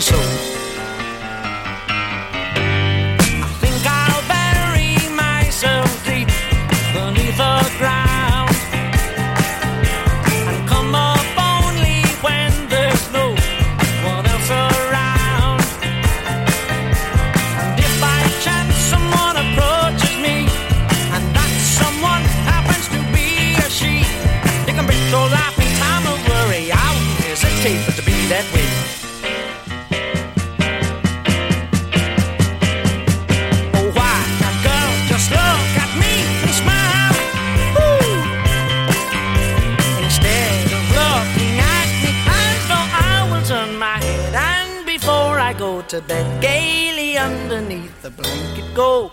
so. I think I'll bury myself deep beneath the ground and come up only when there's no one else around. And if by chance someone approaches me and that someone happens to be a she, they can bring your life in time of worry. I wouldn't hesitate but to be that way. Oh, why can't girls just look at me and smile? Woo! Instead of looking at me as though I will turn my head and before I go to bed gaily underneath the blanket go.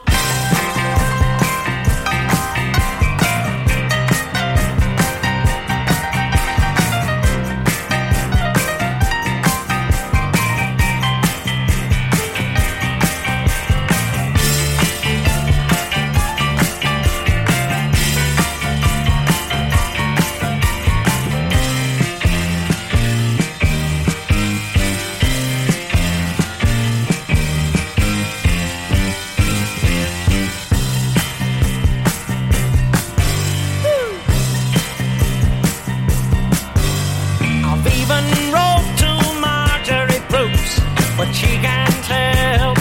But she can't help.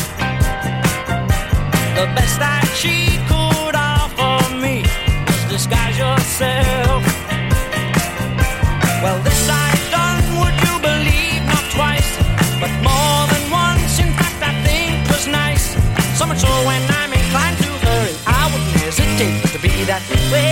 The best that she could offer me was disguise yourself. Well, this I've done, would you believe, not twice, but more than once. In fact, I think was nice. So much so when I'm inclined to hurry, I wouldn't hesitate to be that way.